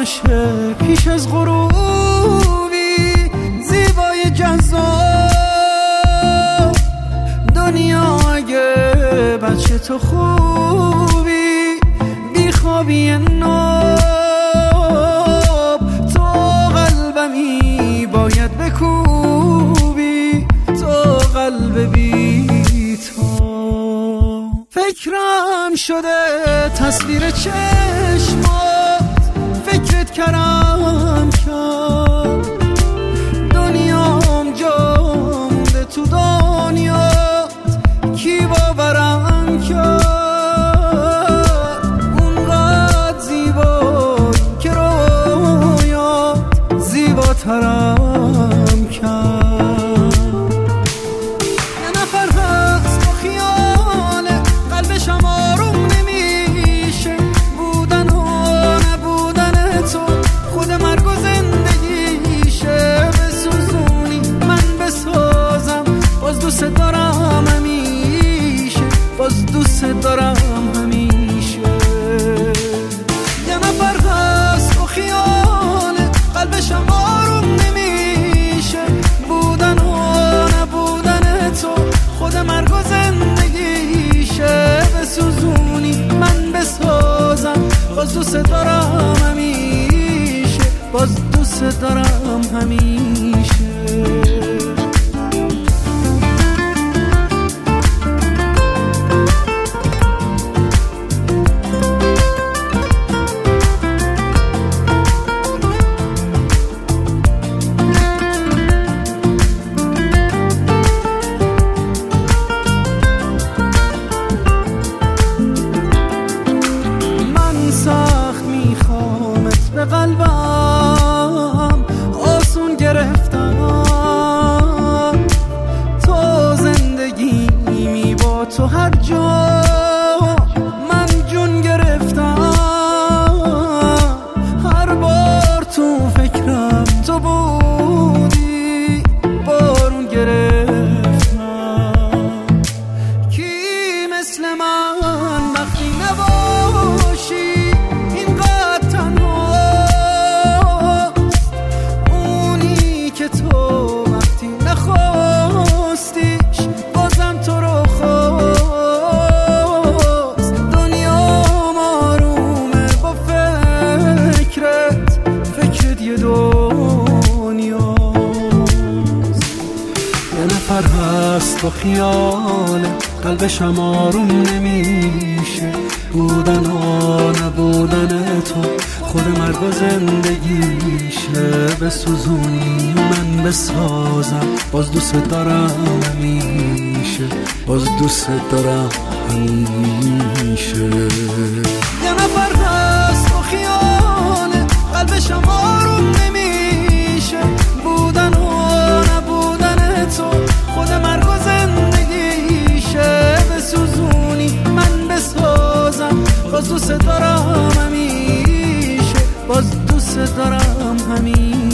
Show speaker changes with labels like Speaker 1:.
Speaker 1: آرامشه پیش از غروبی زیبای جذاب دنیا اگه بچه تو خوبی بیخوابی ناب تو قلبمی باید بکوبی تو قلب بی تو فکرم شده تصویر چشمات فکرت کردم کرد دنیام جا مونده تو دنیات کی باورم کرد اونقدر زیبایی که رویات زیباترم کرد یه نفر هست با خیاله قلبشم آروم نمیشه بودن و نبودن تو خود مرگ و زندگیشه بسوزونی من بسازم باز دوست دارم همیشه باز دوست دارم همیشه یه نفر هست با خیاله قلبشم آروم نمیشه بودن و نبودن تو خود مرگ و زندگیشه بسوزونی من بسازم باز دوست دارم همیشه باز دوست دارم همیشه سخت میخوامت به قلبم آسون گرفتم تو زندگیمی با تو هر جا من جون گرفتم هر بار تو فکرم تو بودی بارون گرفتم کی مثل من وقتی نباشی هست با خیال قلبشم آروم نمیشه بودن و نبودن تو خود مرگ و زندگیشه بسوزونی من بسازم باز دوست دارم همیشه باز دوست دارم همیشه یه نفر هست با خیال قلبشم آروم نمیشه بودن و نبودن تو خود مرگ و زندگیشه بسوزونی من بسازم باز دوست دارم همیشه باز دوست دارم همیشه